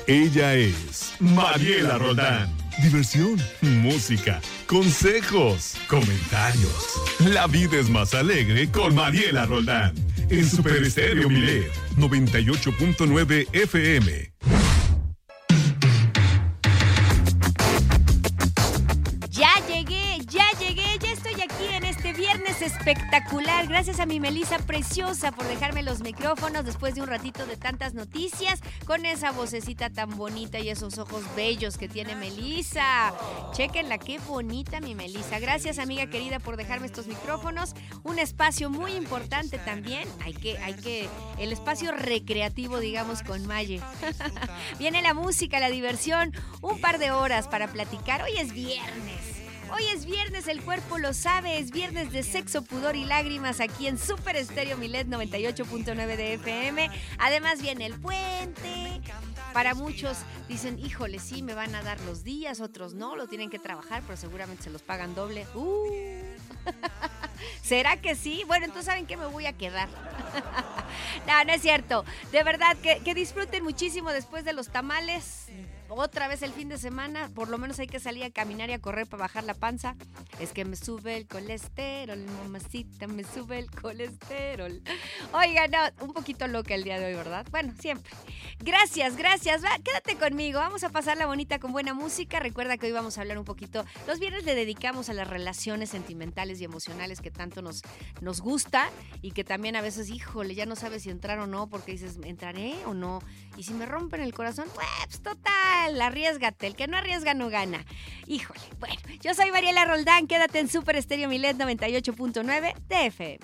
Ella es Mariela Roldán. Diversión, música, consejos, comentarios. La vida es más alegre con Mariela Roldán. En Super Estéreo Milet 98.9 FM. Ya estoy aquí en este viernes espectacular. Gracias a mi Melissa preciosa por dejarme los micrófonos después de un ratito de tantas noticias, con esa vocecita tan bonita y esos ojos bellos que tiene Melissa. Chéquenla, qué bonita mi Melissa. Gracias, amiga querida, por dejarme estos micrófonos. Un espacio muy importante también. Hay que el espacio recreativo, digamos, con Maye. Viene la música, la diversión, un par de horas para platicar. Hoy es viernes, el cuerpo lo sabe, es viernes de sexo, pudor y lágrimas aquí en Super Estéreo Milet 98.9 de FM. Además viene el puente. Para muchos dicen, híjole, sí, me van a dar los días, otros no, lo tienen que trabajar, pero seguramente se los pagan doble. ¿Será que sí? Bueno, entonces ¿saben qué? Me voy a quedar. No es cierto. De verdad, que disfruten muchísimo después de los tamales. Otra vez el fin de semana, por lo menos hay que salir a caminar y a correr para bajar la panza. Es que me sube el colesterol, mamacita, me sube el colesterol. Oigan, no, un poquito loca el día de hoy, ¿verdad? Bueno, siempre. Gracias. Quédate conmigo, vamos a pasarla bonita con buena música. Recuerda que hoy vamos a hablar un poquito. Los viernes le dedicamos a las relaciones sentimentales y emocionales que tanto nos gusta y que también a veces, híjole, ya no sabes si entrar o no, porque dices, ¿entraré o no? Y si me rompen el corazón, pues total, arriésgate. El que no arriesga no gana. Híjole, bueno, yo soy Mariela Roldán. Quédate en Super Estéreo Milet 98.9 de FM.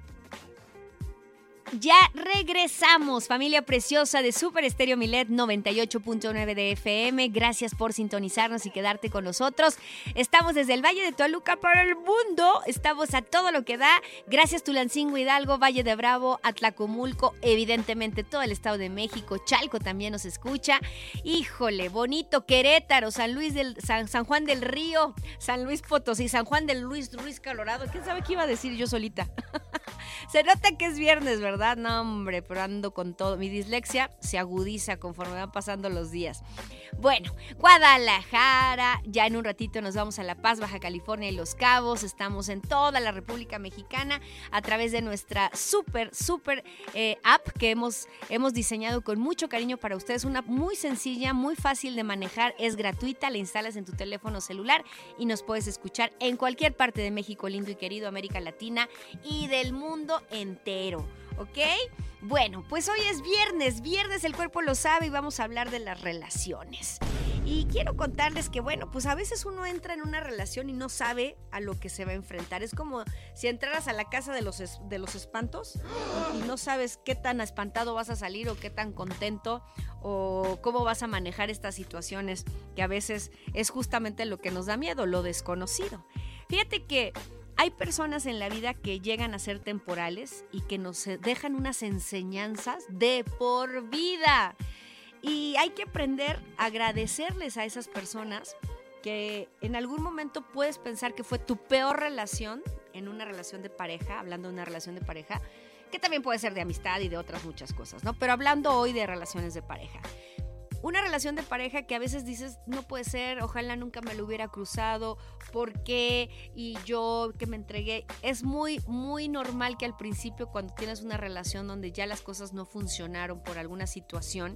Ya regresamos, familia preciosa de Super Estéreo Milet 98.9 de FM. Gracias por sintonizarnos y quedarte con nosotros. Estamos desde el Valle de Toluca para el mundo. Estamos a todo lo que da. Gracias Tulancingo, Hidalgo, Valle de Bravo, Atlacomulco, evidentemente todo el Estado de México. Chalco también nos escucha. Híjole, bonito Querétaro, San Juan del Río, San Luis Potosí, San Juan del Ruiz Colorado. ¿Quién sabe qué iba a decir yo solita? Se nota que es viernes, ¿verdad? No, hombre, pero ando con todo. Mi dislexia se agudiza conforme van pasando los días. Bueno, Guadalajara, ya en un ratito nos vamos a La Paz, Baja California y Los Cabos. Estamos en toda la República Mexicana a través de nuestra super app que hemos diseñado con mucho cariño para ustedes. Una muy sencilla, muy fácil de manejar, es gratuita, la instalas en tu teléfono celular y nos puedes escuchar en cualquier parte de México lindo y querido, América Latina y del mundo entero. ¿Ok? Bueno, pues hoy es viernes el cuerpo lo sabe y vamos a hablar de las relaciones. Y quiero contarles que, bueno, pues a veces uno entra en una relación y no sabe a lo que se va a enfrentar. Es como si entraras a la casa de los espantos y no sabes qué tan espantado vas a salir o qué tan contento o cómo vas a manejar estas situaciones que a veces es justamente lo que nos da miedo, lo desconocido. Fíjate que hay personas en la vida que llegan a ser temporales y que nos dejan unas enseñanzas de por vida. Y hay que aprender a agradecerles a esas personas que en algún momento puedes pensar que fue tu peor relación en una relación de pareja, hablando de una relación de pareja, que también puede ser de amistad y de otras muchas cosas, ¿no? Pero hablando hoy de relaciones de pareja. Una relación de pareja que a veces dices, no puede ser, ojalá nunca me lo hubiera cruzado, ¿por qué? Y yo que me entregué. Es muy, muy normal que al principio, cuando tienes una relación donde ya las cosas no funcionaron por alguna situación,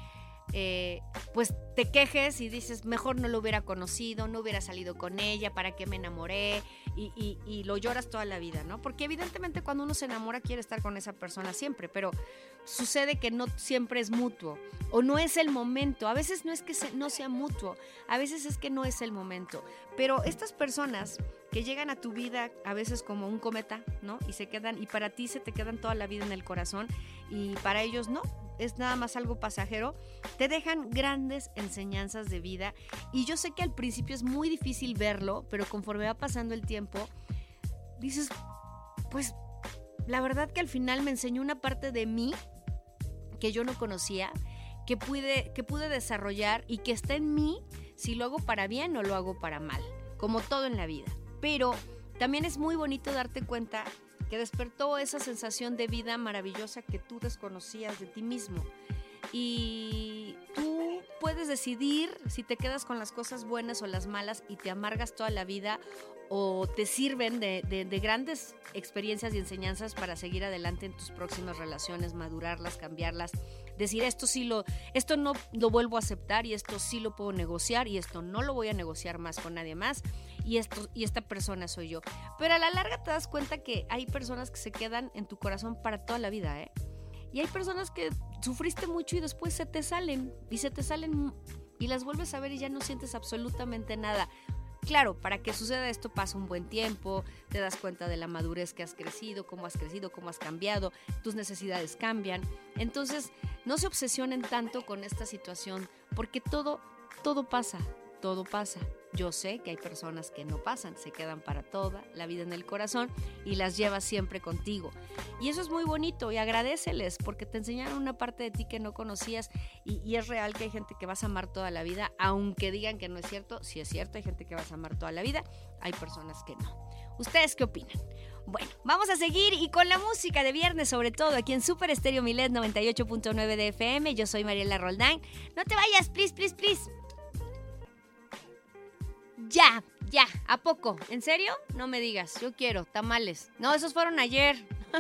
pues te quejes y dices, mejor no lo hubiera conocido, no hubiera salido con ella, ¿para qué me enamoré? Y lo lloras toda la vida, ¿no? Porque evidentemente cuando uno se enamora quiere estar con esa persona siempre, pero sucede que no siempre es mutuo o no es el momento. A veces no es que no sea mutuo, a veces es que no es el momento. Pero estas personas que llegan a tu vida a veces como un cometa, ¿no? Y se quedan, y para ti se te quedan toda la vida en el corazón y para ellos no. Es nada más algo pasajero, te dejan grandes enseñanzas de vida y yo sé que al principio es muy difícil verlo, pero conforme va pasando el tiempo, dices, pues la verdad que al final me enseñó una parte de mí que yo no conocía, que pude desarrollar y que está en mí si lo hago para bien o lo hago para mal, como todo en la vida. Pero también es muy bonito darte cuenta que despertó esa sensación de vida maravillosa que tú desconocías de ti mismo. Y tú puedes decidir si te quedas con las cosas buenas o las malas y te amargas toda la vida, o te sirven de grandes experiencias y enseñanzas para seguir adelante en tus próximas relaciones, madurarlas, cambiarlas, decir esto no lo vuelvo a aceptar, y esto sí lo puedo negociar, y esto no lo voy a negociar más con nadie más, y esta persona soy yo. Pero a la larga te das cuenta que hay personas que se quedan en tu corazón para toda la vida, ¿eh? Y hay personas que sufriste mucho y después se te salen y las vuelves a ver y ya no sientes absolutamente nada. Claro, para que suceda esto pasa un buen tiempo, te das cuenta de la madurez que has crecido, cómo has cambiado, tus necesidades cambian. Entonces, no se obsesionen tanto con esta situación, porque todo pasa. Yo sé que hay personas que no pasan, se quedan para toda la vida en el corazón y las llevas siempre contigo. Y eso es muy bonito, y agradéceles porque te enseñaron una parte de ti que no conocías, y es real que hay gente que vas a amar toda la vida, aunque digan que no es cierto. Sí es cierto, hay gente que vas a amar toda la vida, hay personas que no. ¿Ustedes qué opinan? Bueno, vamos a seguir y con la música de viernes, sobre todo aquí en Super Estéreo Milet 98.9 de FM. Yo soy Mariela Roldán. No te vayas, please. Ya, ¿a poco? ¿En serio? No me digas, yo quiero tamales. No, esos fueron ayer.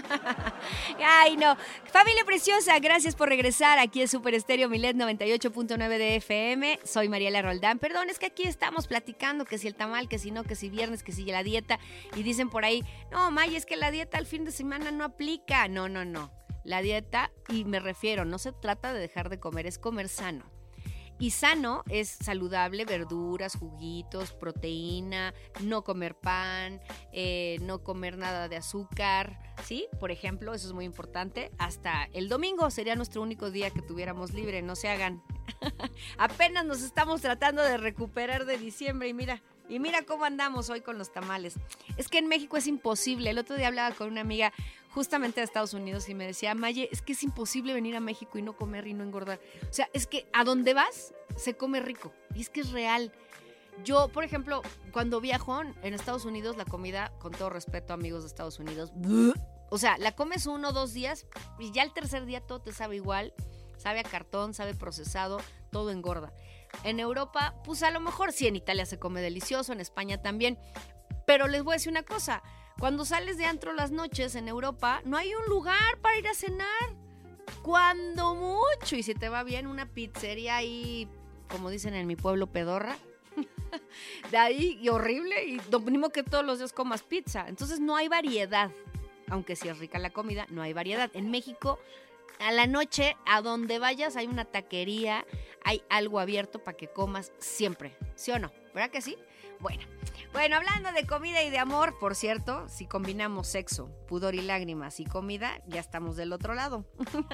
Ay, no. Familia preciosa, gracias por regresar aquí en Super Estéreo Milet 98.9 de FM. Soy Mariela Roldán. Perdón, es que aquí estamos platicando que si el tamal, que si no, que si viernes, que si la dieta. Y dicen por ahí, no, May, es que la dieta al fin de semana no aplica. No. La dieta, y me refiero, no se trata de dejar de comer, es comer sano. Y sano es saludable, verduras, juguitos, proteína, no comer pan, no comer nada de azúcar, ¿sí? Por ejemplo, eso es muy importante. Hasta el domingo sería nuestro único día que tuviéramos libre, no se hagan. Apenas nos estamos tratando de recuperar de diciembre y mira cómo andamos hoy con los tamales. Es que en México es imposible. El otro día hablaba con una amiga justamente de Estados Unidos y me decía, Maye, es que es imposible venir a México y no comer y no engordar. O sea, es que a donde vas se come rico, y es que es real. Yo, por ejemplo, cuando viajo en Estados Unidos, la comida, con todo respeto, amigos de Estados Unidos, o sea, la comes 1 o 2 días y ya el tercer día todo te sabe igual, sabe a cartón, sabe procesado, todo engorda. En Europa, pues a lo mejor sí, en Italia se come delicioso, en España también, pero les voy a decir una cosa, cuando sales de antro las noches en Europa, no hay un lugar para ir a cenar, cuando mucho, y si te va bien, una pizzería ahí, como dicen en mi pueblo, pedorra, de ahí, y horrible, y lo mismo que todos los días comas pizza. Entonces no hay variedad, aunque sí es rica la comida, no hay variedad. En México, a la noche, a donde vayas, hay una taquería, hay algo abierto para que comas siempre, ¿sí o no? ¿Verdad que sí? Bueno, hablando de comida y de amor, por cierto, si combinamos sexo, pudor y lágrimas y comida, ya estamos del otro lado.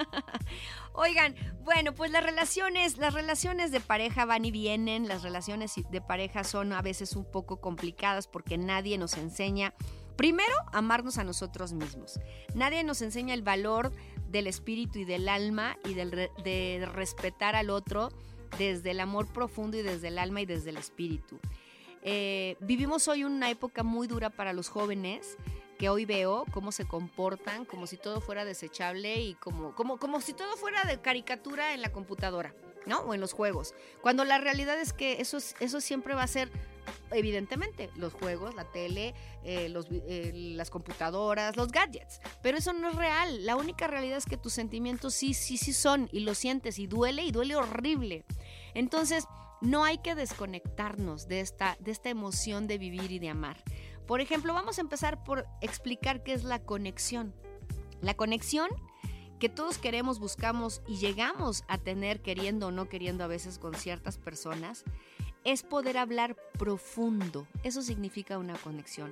Oigan, bueno, pues las relaciones de pareja van y vienen, las relaciones de pareja son a veces un poco complicadas porque nadie nos enseña, primero, a amarnos a nosotros mismos. Nadie nos enseña el valor del espíritu y del alma y de respetar al otro desde el amor profundo y desde el alma y desde el espíritu. Vivimos hoy una época muy dura para los jóvenes, que hoy veo cómo se comportan como si todo fuera desechable y como si todo fuera de caricatura en la computadora, ¿no? O en los juegos. Cuando la realidad es que eso siempre va a ser, evidentemente, los juegos, la tele, las computadoras, los gadgets. Pero eso no es real. La única realidad es que tus sentimientos sí son, y lo sientes, y duele horrible. Entonces, no hay que desconectarnos de esta emoción de vivir y de amar. Por ejemplo, vamos a empezar por explicar qué es la conexión. La conexión que todos queremos, buscamos y llegamos a tener, queriendo o no queriendo a veces con ciertas personas, es poder hablar profundo. Eso significa una conexión.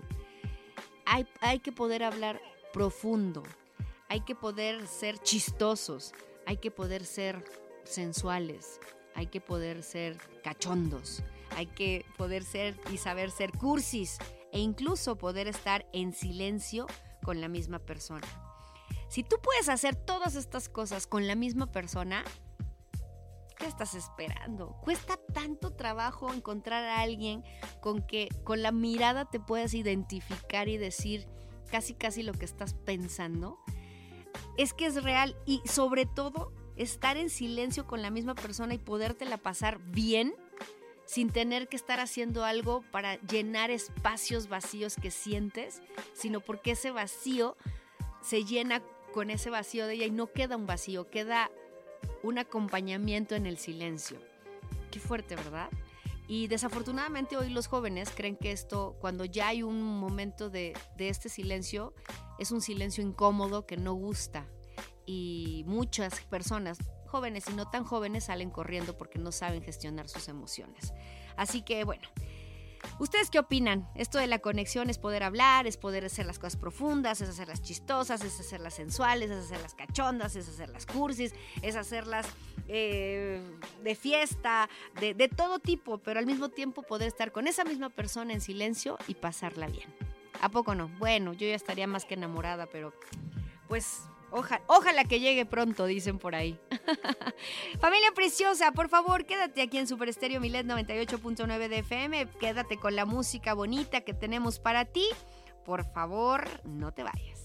Hay que poder hablar profundo. Hay que poder ser chistosos. Hay que poder ser sensuales. Hay que poder ser cachondos, hay que poder ser y saber ser cursis, e incluso poder estar en silencio con la misma persona. Si tú puedes hacer todas estas cosas con la misma persona, ¿qué estás esperando? Cuesta tanto trabajo encontrar a alguien con que con la mirada te puedas identificar y decir casi lo que estás pensando. Es que es real, y sobre todo estar en silencio con la misma persona y podértela pasar bien sin tener que estar haciendo algo para llenar espacios vacíos que sientes, sino porque ese vacío se llena con ese vacío de ella y no queda un vacío, queda un acompañamiento en el silencio. Qué fuerte, ¿verdad? Y desafortunadamente hoy los jóvenes creen que esto, cuando ya hay un momento de este silencio, es un silencio incómodo que no gusta. Y muchas personas, jóvenes y no tan jóvenes, salen corriendo porque no saben gestionar sus emociones. Así que bueno, ¿ustedes qué opinan? Esto de la conexión es poder hablar, es poder hacer las cosas profundas, es hacerlas chistosas, es hacerlas sensuales, es hacerlas cachondas, es hacerlas cursis, es hacerlas de fiesta, de todo tipo, pero al mismo tiempo poder estar con esa misma persona en silencio y pasarla bien. ¿A poco no? Bueno, yo ya estaría más que enamorada, pero pues ojalá que llegue pronto, dicen por ahí. Familia preciosa, por favor, quédate aquí en Super Estéreo Milet 98.9 de FM. Quédate con la música bonita que tenemos para ti. Por favor, no te vayas.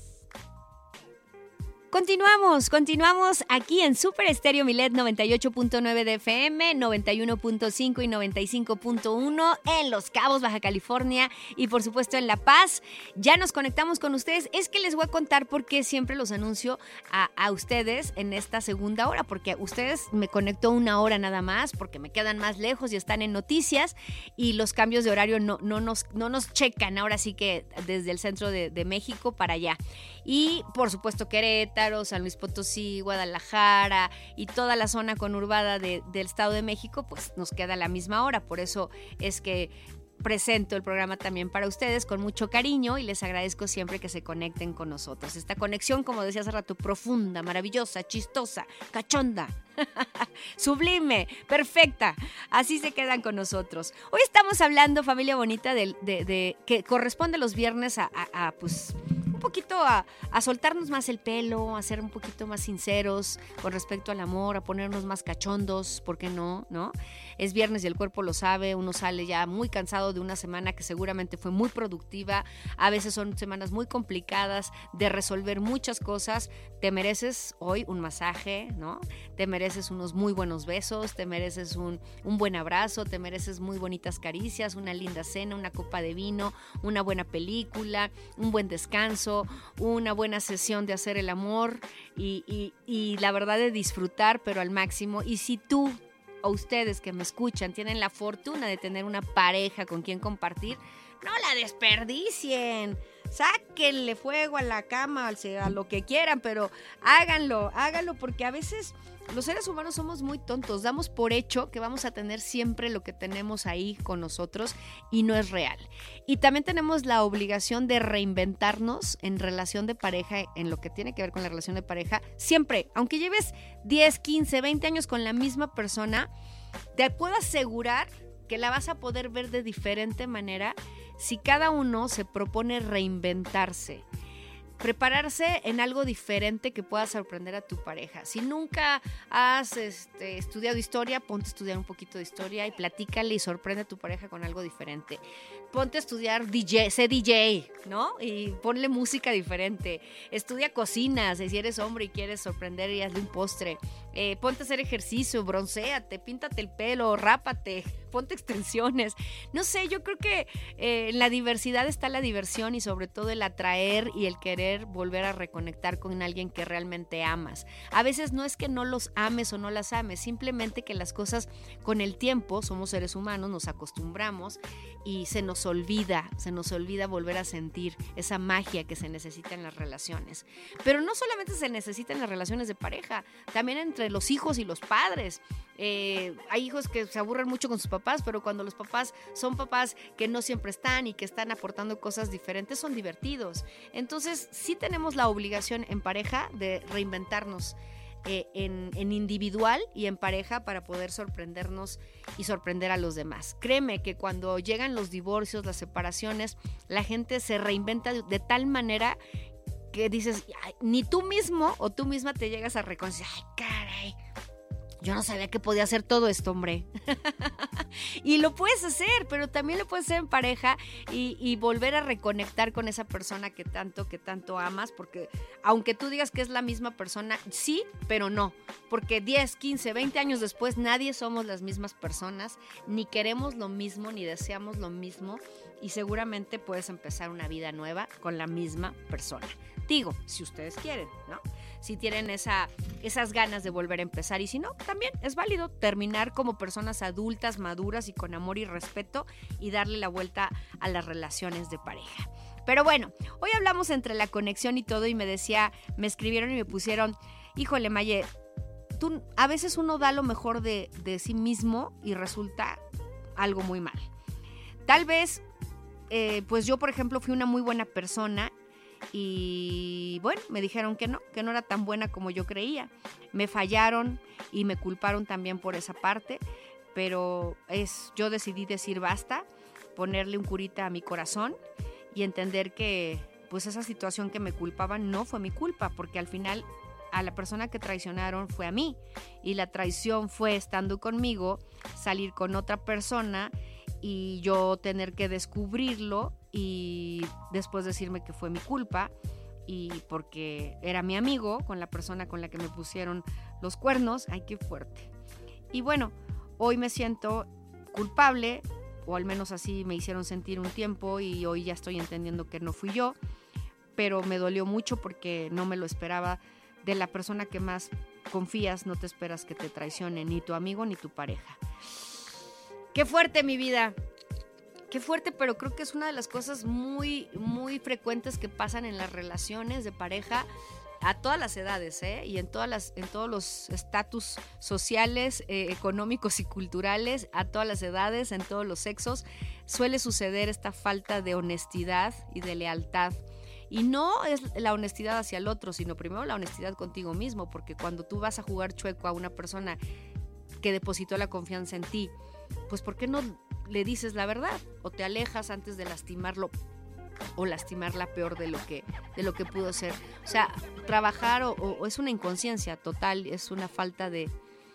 Continuamos aquí en Super Estéreo Milet 98.9 de FM, 91.5 y 95.1 en Los Cabos, Baja California y por supuesto en La Paz. Ya nos conectamos con ustedes. Es que les voy a contar por qué siempre los anuncio a ustedes en esta segunda hora, porque ustedes me conectó una hora nada más, porque me quedan más lejos y están en noticias y los cambios de horario no nos checan ahora sí que desde el centro de México para allá. Y por supuesto Querétaro, San Luis Potosí, Guadalajara y toda la zona conurbada del Estado de México, pues nos queda la misma hora. Por eso es que presento el programa también para ustedes con mucho cariño y les agradezco siempre que se conecten con nosotros. Esta conexión, como decía hace rato, profunda, maravillosa, chistosa, cachonda, sublime, perfecta. Así se quedan con nosotros. Hoy estamos hablando, familia bonita, de que corresponde los viernes a pues un poquito a soltarnos más el pelo, a ser un poquito más sinceros con respecto al amor, a ponernos más cachondos, ¿por qué no? ¿No? Es viernes y el cuerpo lo sabe, uno sale ya muy cansado de una semana que seguramente fue muy productiva, a veces son semanas muy complicadas de resolver muchas cosas. Te mereces hoy un masaje, ¿no? Te mereces unos muy buenos besos, te mereces un buen abrazo, te mereces muy bonitas caricias, una linda cena, una copa de vino, una buena película, un buen descanso, una buena sesión de hacer el amor y la verdad de disfrutar, pero al máximo. Y si tú o ustedes que me escuchan tienen la fortuna de tener una pareja con quien compartir, no la desperdicien. Sáquenle fuego a la cama, a lo que quieran, pero háganlo porque a veces los seres humanos somos muy tontos, damos por hecho que vamos a tener siempre lo que tenemos ahí con nosotros y no es real. Y también tenemos la obligación de reinventarnos en relación de pareja, en lo que tiene que ver con la relación de pareja, siempre, aunque lleves 10, 15, 20 años con la misma persona, te puedo asegurar que la vas a poder ver de diferente manera si cada uno se propone reinventarse, prepararse en algo diferente que pueda sorprender a tu pareja. Si nunca has estudiado historia, ponte a estudiar un poquito de historia y platícale y sorprende a tu pareja con algo diferente. Ponte a estudiar sé DJ, ¿no? Y ponle música diferente. Estudia cocinas, si eres hombre y quieres sorprender y hazle un postre. Ponte a hacer ejercicio, broncéate, píntate el pelo, rápate, ponte extensiones. No sé, yo creo que en la diversidad está la diversión y sobre todo el atraer y el querer volver a reconectar con alguien que realmente amas. A veces no es que no los ames o no las ames, simplemente que las cosas con el tiempo, somos seres humanos, nos acostumbramos y se nos olvida volver a sentir esa magia que se necesita en las relaciones. Pero no solamente se necesita en las relaciones de pareja, también entre los hijos y los padres. Hay hijos que se aburren mucho con sus papás, pero cuando los papás son papás que no siempre están y que están aportando cosas diferentes, son divertidos. Entonces, sí tenemos la obligación en pareja de reinventarnos en individual y en pareja para poder sorprendernos y sorprender a los demás. Créeme que cuando llegan los divorcios, las separaciones, la gente se reinventa de tal manera que dices, ni tú mismo o tú misma te llegas a reconocer, ay, caray, yo no sabía que podía hacer todo esto, hombre. Y lo puedes hacer, pero también lo puedes hacer en pareja y volver a reconectar con esa persona que tanto amas, porque aunque tú digas que es la misma persona, sí, pero no, porque 10, 15, 20 años después nadie somos las mismas personas, ni queremos lo mismo, ni deseamos lo mismo, y seguramente puedes empezar una vida nueva con la misma persona. Digo, si ustedes quieren, ¿no? Si tienen esas ganas de volver a empezar, y si no, también es válido terminar como personas adultas, maduras y con amor y respeto y darle la vuelta a las relaciones de pareja. Pero bueno, hoy hablamos entre la conexión y todo y me escribieron y me pusieron, híjole, Maye, a veces uno da lo mejor de sí mismo y resulta algo muy mal. Tal vez, pues yo, por ejemplo, fui una muy buena persona y bueno, me dijeron que no era tan buena como yo creía. Me fallaron y me culparon también por esa parte, pero yo decidí decir basta, ponerle un curita a mi corazón y entender que pues esa situación que me culpaban no fue mi culpa, porque al final a la persona que traicionaron fue a mí, y la traición fue estando conmigo, salir con otra persona y yo tener que descubrirlo y después decirme que fue mi culpa, y porque era mi amigo con la persona con la que me pusieron los cuernos. Ay, qué fuerte. Y bueno, hoy me siento culpable, o al menos así me hicieron sentir un tiempo, y hoy ya estoy entendiendo que no fui yo, pero me dolió mucho porque no me lo esperaba. De la persona que más confías, no te esperas que te traicione ni tu amigo ni tu pareja. Qué fuerte, mi vida. Qué fuerte, pero creo que es una de las cosas muy, muy frecuentes que pasan en las relaciones de pareja a todas las edades, y en todos los estatus sociales, económicos y culturales, a todas las edades, en todos los sexos, suele suceder esta falta de honestidad y de lealtad. Y no es la honestidad hacia el otro, sino primero la honestidad contigo mismo, porque cuando tú vas a jugar chueco a una persona que depositó la confianza en ti, pues ¿por qué no le dices la verdad? O te alejas antes de lastimarlo o lastimarla peor de lo que pudo ser. O sea, trabajar o es una inconsciencia total, es una falta de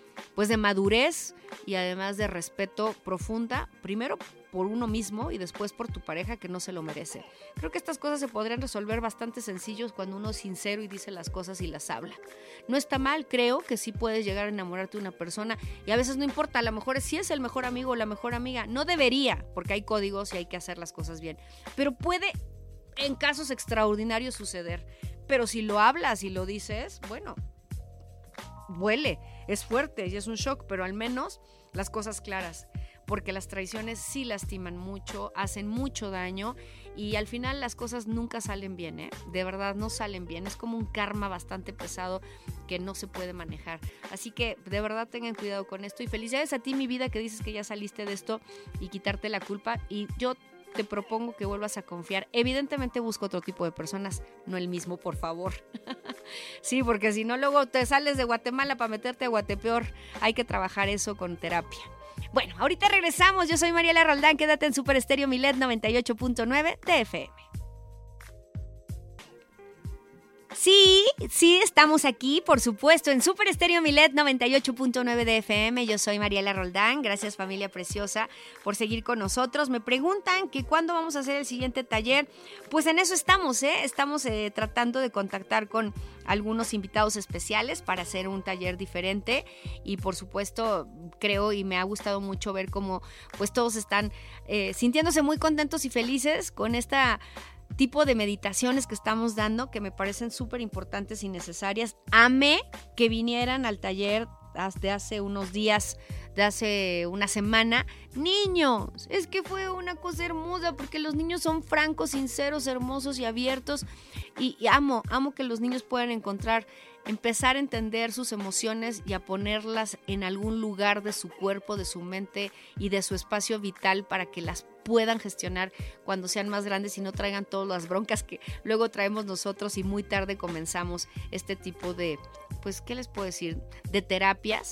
madurez y además de respeto profunda, primero por uno mismo y después por tu pareja, que no se lo merece. Creo que estas cosas se podrían resolver bastante sencillos cuando uno es sincero y dice las cosas y las habla. No está mal, creo que sí puedes llegar a enamorarte de una persona, y a veces no importa, a lo mejor si es el mejor amigo o la mejor amiga, no debería, porque hay códigos y hay que hacer las cosas bien, pero puede en casos extraordinarios suceder. Pero si lo hablas y lo dices, bueno, duele, es fuerte y es un shock, pero al menos las cosas claras, porque las traiciones sí lastiman mucho, hacen mucho daño, y al final las cosas nunca salen bien, de verdad no salen bien, es como un karma bastante pesado que no se puede manejar. Así que de verdad tengan cuidado con esto, y felicidades a ti, mi vida, que dices que ya saliste de esto y quitarte la culpa, y yo te propongo que vuelvas a confiar. Evidentemente busco otro tipo de personas, no el mismo, por favor. Sí, porque si no luego te sales de Guatemala para meterte a Guatepeor. Hay que trabajar eso con terapia. Bueno, ahorita regresamos. Yo soy Mariela Roldán. Quédate en Super Estéreo Milet 98.9 de FM. Sí, estamos aquí, por supuesto, en Super Estéreo Milet 98.9 de FM. Yo soy Mariela Roldán. Gracias, familia preciosa, por seguir con nosotros. Me preguntan que cuándo vamos a hacer el siguiente taller. Pues en eso estamos, Estamos tratando de contactar con algunos invitados especiales para hacer un taller diferente, y por supuesto creo y me ha gustado mucho ver cómo pues todos están sintiéndose muy contentos y felices con esta tipo de meditaciones que estamos dando, que me parecen súper importantes y necesarias. Amé que vinieran al taller de hace unos días, de hace una semana, niños. Es que fue una cosa hermosa, porque los niños son francos, sinceros, hermosos y abiertos, y amo que los niños puedan empezar a entender sus emociones y a ponerlas en algún lugar de su cuerpo, de su mente y de su espacio vital, para que las puedan gestionar cuando sean más grandes y no traigan todas las broncas que luego traemos nosotros, y muy tarde comenzamos este tipo de, pues, ¿qué les puedo decir?, de terapias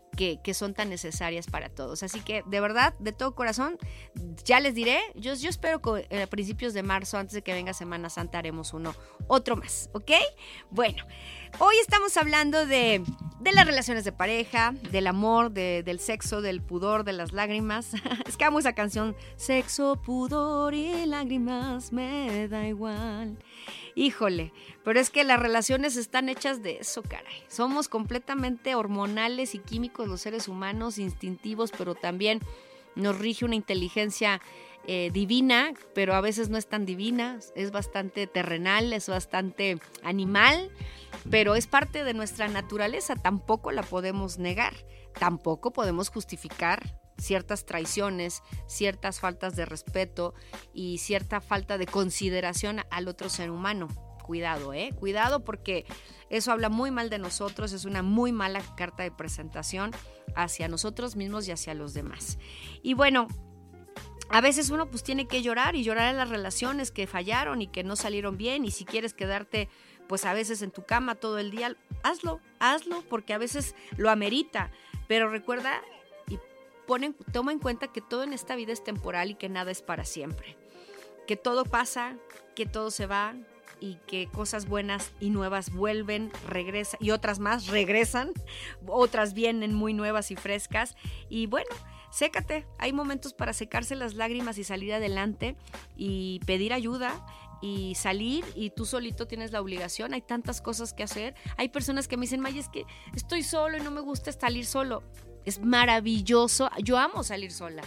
que son tan necesarias para todos. Así que, de verdad, de todo corazón, ya les diré, yo espero que a principios de marzo, antes de que venga Semana Santa, haremos otro más, ¿ok? Bueno, hoy estamos hablando de las relaciones de pareja, del amor, del sexo, del pudor, de las lágrimas. Es que amo esa canción, sexo, pudor y lágrimas, me da igual. Híjole, pero es que las relaciones están hechas de eso, caray. Somos completamente hormonales y químicos los seres humanos, instintivos, pero también nos rige una inteligencia divina, pero a veces no es tan divina, es bastante terrenal, es bastante animal, pero es parte de nuestra naturaleza, tampoco la podemos negar, tampoco podemos justificar ciertas traiciones, ciertas faltas de respeto y cierta falta de consideración al otro ser humano. Cuidado, cuidado, porque eso habla muy mal de nosotros, es una muy mala carta de presentación hacia nosotros mismos y hacia los demás. Y bueno, a veces uno pues tiene que llorar en las relaciones que fallaron y que no salieron bien, y si quieres quedarte pues a veces en tu cama todo el día, hazlo, porque a veces lo amerita, pero recuerda toma en cuenta que todo en esta vida es temporal y que nada es para siempre, que todo pasa, que todo se va y que cosas buenas y nuevas vuelven, regresan y otras más regresan, otras vienen muy nuevas y frescas. Y bueno, sécate, hay momentos para secarse las lágrimas y salir adelante y pedir ayuda y salir, y tú solito tienes la obligación. Hay tantas cosas que hacer. Hay personas que me dicen, May, es que estoy solo y no me gusta salir solo. Es maravilloso, yo amo salir sola.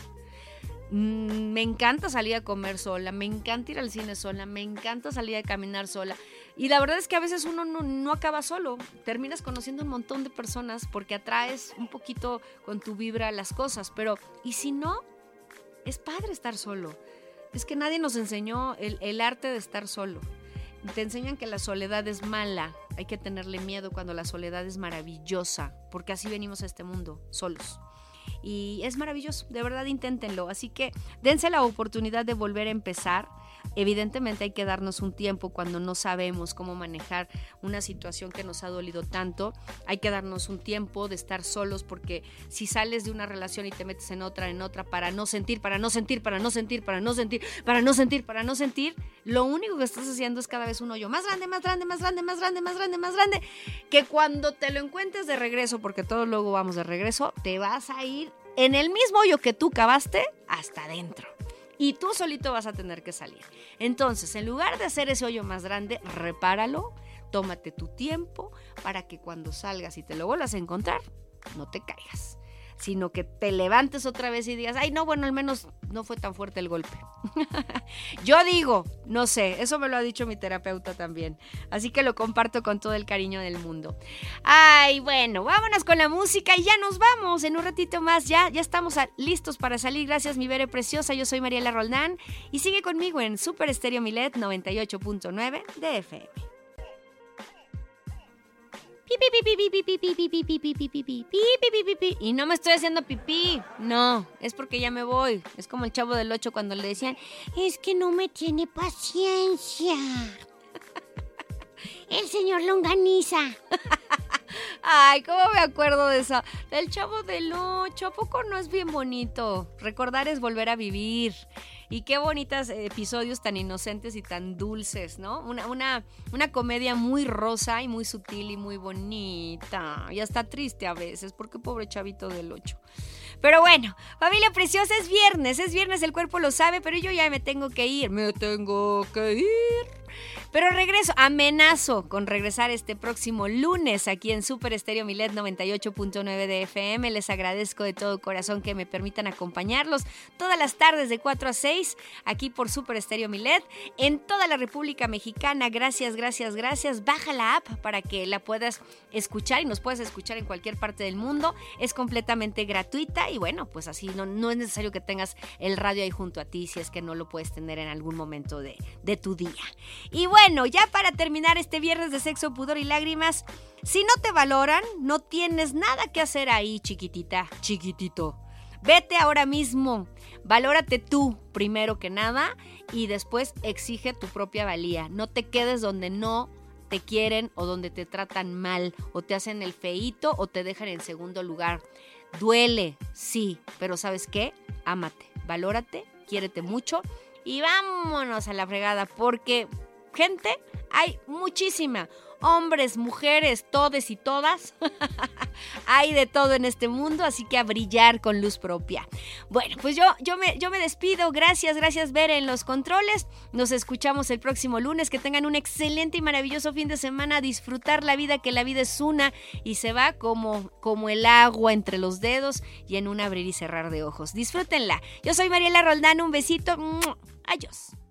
Me encanta salir a comer sola, me encanta ir al cine sola, me encanta salir a caminar sola. Y la verdad es que a veces uno no acaba solo, terminas conociendo un montón de personas porque atraes un poquito con tu vibra las cosas. Pero, ¿y si no? Es padre estar solo. Es que nadie nos enseñó el arte de estar solo. Te enseñan que la soledad es mala, hay que tenerle miedo cuando la soledad es maravillosa, porque así venimos a este mundo, solos. Y es maravilloso, de verdad inténtenlo. Así que dense la oportunidad de volver a empezar. Evidentemente hay que darnos un tiempo cuando no sabemos cómo manejar una situación que nos ha dolido tanto. Hay que darnos un tiempo de estar solos, porque si sales de una relación y te metes en otra, para no sentir, lo único que estás haciendo es cada vez un hoyo más grande, que cuando te lo encuentres de regreso, porque todos luego vamos de regreso, te vas a ir en el mismo hoyo que tú cavaste hasta adentro. Y tú solito vas a tener que salir. Entonces, en lugar de hacer ese hoyo más grande, repáralo, tómate tu tiempo para que cuando salgas y te lo vuelvas a encontrar, no te caigas, sino que te levantes otra vez y digas, ay, no, bueno, al menos no fue tan fuerte el golpe. Yo digo, no sé, eso me lo ha dicho mi terapeuta también, así que lo comparto con todo el cariño del mundo. Ay, bueno, vámonos con la música y ya nos vamos, en un ratito más, ya estamos listos para salir. Gracias, mi Bere preciosa, yo soy Mariela Roldán y sigue conmigo en Super Estéreo Milet 98.9 de FM. Y no me estoy haciendo pipí, no, es porque ya me voy. Es como el Chavo del 8 cuando le decían, es que no me tiene paciencia el señor Longaniza. Ay, cómo me acuerdo de eso, del Chavo del 8. ¿A poco no es bien bonito? Recordar es volver a vivir. Y qué bonitos episodios tan inocentes y tan dulces, ¿no? Una comedia muy rosa y muy sutil y muy bonita. Y hasta triste a veces, porque pobre Chavito del 8. Pero bueno, familia preciosa, es viernes, el cuerpo lo sabe, pero yo ya me tengo que ir. Pero regreso, amenazo con regresar este próximo lunes aquí en Super Estéreo Milet 98.9 de FM. Les agradezco de todo corazón que me permitan acompañarlos todas las tardes de 4 a 6 aquí por Super Estéreo Milet en toda la República Mexicana. Gracias. Baja la app para que la puedas escuchar y nos puedas escuchar en cualquier parte del mundo. Es completamente gratuita y bueno, pues así no es necesario que tengas el radio ahí junto a ti si es que no lo puedes tener en algún momento de tu día. Y bueno, ya para terminar este viernes de sexo, pudor y lágrimas, si no te valoran, no tienes nada que hacer ahí, chiquitito. Vete ahora mismo, valórate tú primero que nada y después exige tu propia valía. No te quedes donde no te quieren o donde te tratan mal o te hacen el feíto o te dejan en segundo lugar. Duele, sí, pero ¿sabes qué? Ámate, valórate, quiérete mucho y vámonos a la fregada porque gente hay muchísima. Hombres, mujeres, todes y todas. Hay de todo en este mundo, así que a brillar con luz propia. Bueno, pues yo me despido. Gracias, Bere en los controles. Nos escuchamos el próximo lunes. Que tengan un excelente y maravilloso fin de semana. Disfrutar la vida, que la vida es una y se va como el agua entre los dedos y en un abrir y cerrar de ojos. Disfrútenla. Yo soy Mariela Roldán. Un besito. Adiós.